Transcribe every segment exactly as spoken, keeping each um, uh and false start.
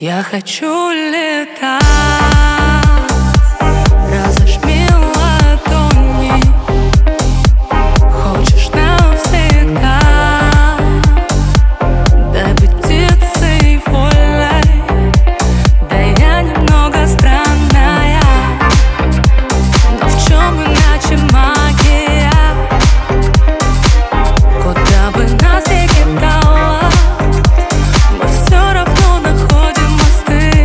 Я хочу летать, разожми ладони. Хочешь навсегда, дай быть птицей вольной. Да я немного странная, но в чем иначе магия? Куда бы нас ни кидала, мы все равно находим мосты.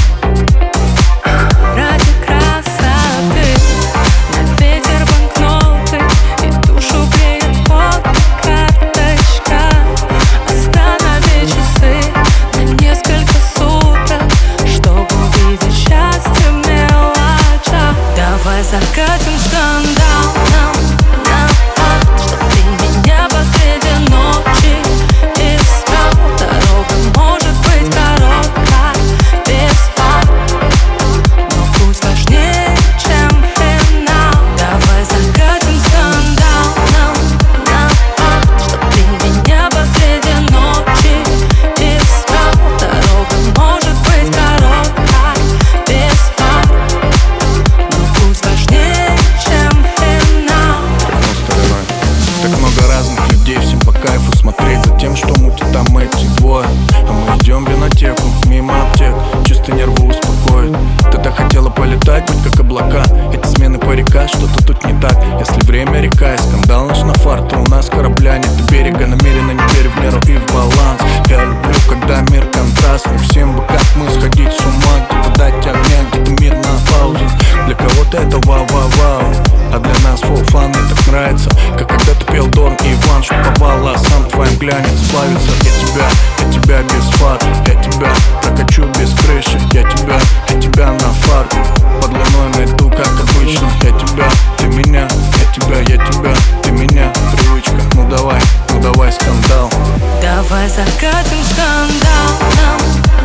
Ради красоты на ветер банкноты, и душу греет фотокарточка. Останови часы на несколько суток, чтобы увидеть счастье в мелочах. Давай закатим скандал на факт, что ты меня посреди ночи искал. Дорога может быть короткая, без факт, но путь важнее, чем финал. Давай закатим скандал на факт, что ты меня посреди ночи искал. Дорога может быть короткая, без факт, но путь важнее, чем финал. Так много разных людей, всем по кайфу смотреть за тем, что мутят там эти двое. А мы идем в винотеку, мимо аптек, чисто нервы успокоит. Ты так хотела полетать, быть как облака. Эти смены по река, что-то тут не так. Если время река и скандал наш на фарт, у нас корабля нет и берега. Намеренно не верю в меру и в баланс. Я люблю, когда мир контрастный. Всем бы как мы сходить с ума, где-то дать огня, где-то мир на паузу. Для кого-то это вау-вау-вау, а для нас full fun. Мне так нравится, как когда-то пел Дон и Иван, что повала, сам твоим глянец плавится. Я тебя, я тебя без фар, я тебя прокачу без крыши. Я тебя, я тебя на фарку, под луной найду, как обычно. Я тебя, ты меня, я тебя, я тебя, ты меня, привычка. Ну давай, ну давай скандал. Давай закатим скандал